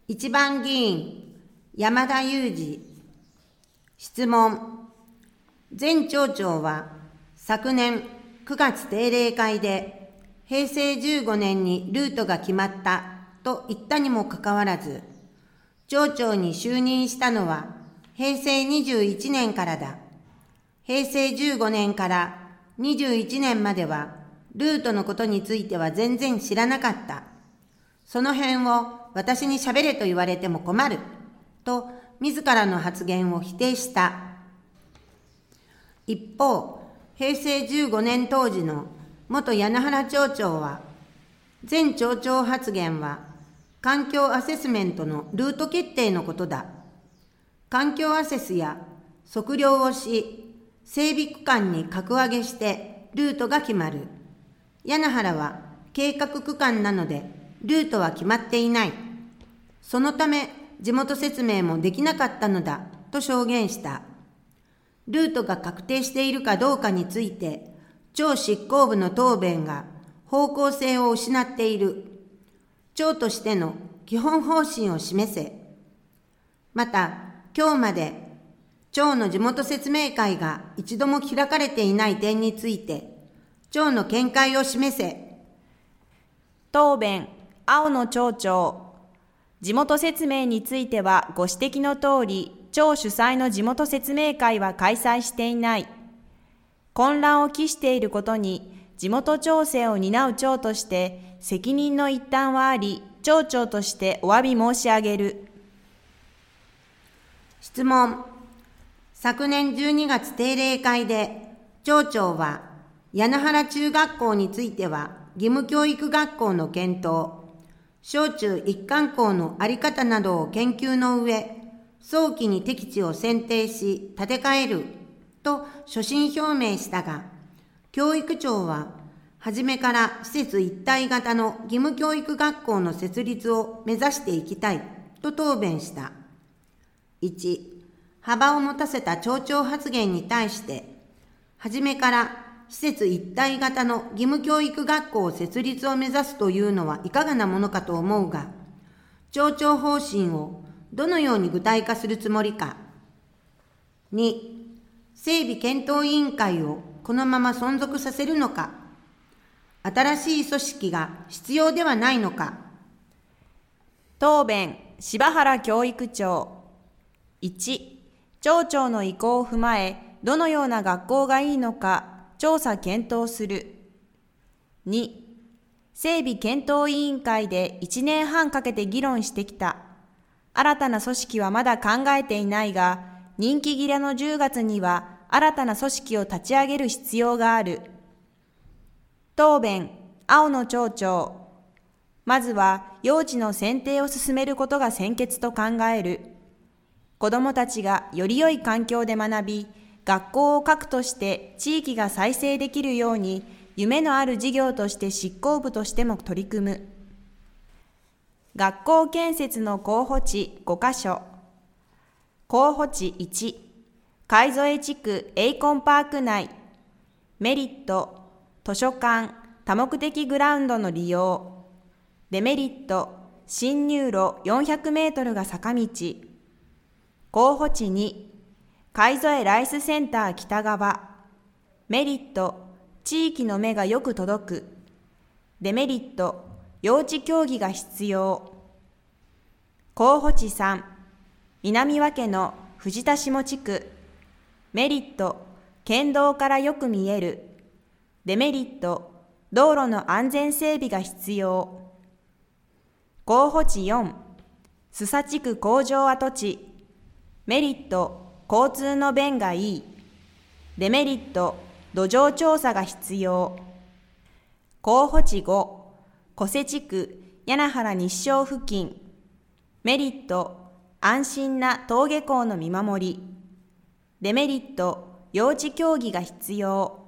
一番議員、山田裕二。質問。前町長は昨年9月定例会で平成15年にルートが決まったと言ったにもかかわらず、町長に就任したのは平成21年からだ。平成15年から21年まではルートのことについては全然知らなかった。その辺を私に喋れと言われても困る。と自らの発言を否定した。一方、平成15年当時の元柳原町長は、前町長発言は環境アセスメントのルート決定のことだ。環境アセスや測量をし、整備区間に格上げしてルートが決まる。柳原は計画区間なのでルートは決まっていない。そのため地元説明もできなかったのだと証言した。ルートが確定しているかどうかについて、町執行部の答弁が方向性を失っている。町としての基本方針を示せ。また、今日まで町の地元説明会が一度も開かれていない点について、町の見解を示せ。 答弁、青野町長。地元説明についてはご指摘の通り、町主催の地元説明会は開催していない。混乱を期していることに、地元調整を担う町として責任の一端はあり、町長としてお詫び申し上げる。 質問。昨年12月定例会で、町長は柳原中学校については義務教育学校の検討、小中一貫校の在り方などを研究の上、早期に適地を選定し建て替えると所信表明したが、教育庁は初めから施設一体型の義務教育学校の設立を目指していきたいと答弁した。1、幅を持たせた町長発言に対して、初めから施設一体型の義務教育学校設立を目指すというのはいかがなものかと思うが、町長方針をどのように具体化するつもりか。2、整備検討委員会をこのまま存続させるのか、新しい組織が必要ではないのか。 答弁、柴原教育長。1、町長の意向を踏まえ、どのような学校がいいのか調査検討する。2、整備検討委員会で1年半かけて議論してきた。新たな組織はまだ考えていないが、任期切れの10月には新たな組織を立ち上げる必要がある。答弁、青野町長。まずは用地の選定を進めることが先決と考える。子どもたちがより良い環境で学び、学校を核として地域が再生できるように、夢のある事業として執行部としても取り組む。学校建設の候補地5カ所。候補地1、海添地区エイコンパーク内。メリット、図書館、多目的グラウンドの利用。デメリット、進入路400メートルが坂道。候補地2、海添ライスセンター北側。メリット、地域の目がよく届く。デメリット、用地協議が必要。候補地3、南和家の藤田下地区。メリット、県道からよく見える。デメリット、道路の安全整備が必要。候補地4、須佐地区工場跡地。メリット、交通の便がいい。デメリット、土壌調査が必要。候補地5、小瀬地区柳原日照付近。メリット、安心な登下校の見守り。デメリット、用地協議が必要。